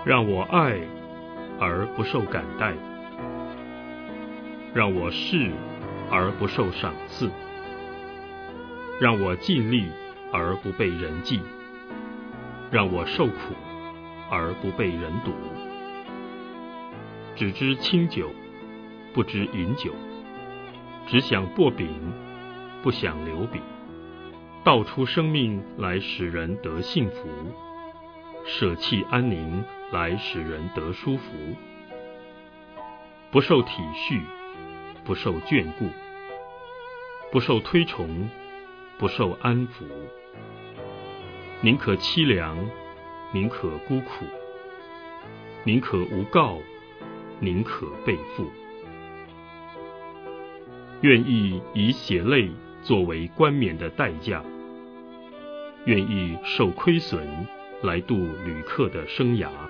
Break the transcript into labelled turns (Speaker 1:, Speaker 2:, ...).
Speaker 1: 让我爱而不受感戴，让我侍而不受赏赐，让我尽力而不被人记，让我受苦而不被人妒。只知清酒，不知饮酒，只想擘饼，不想留饼，道出生命来使人得幸福，舍弃安宁来使人得舒服。不受体恤，不受眷顾，不受推崇，不受安抚，宁可凄凉，宁可孤苦，宁可无告，宁可被负。愿意以血泪作为冠冕的代价，愿意受亏损来度旅客的生涯。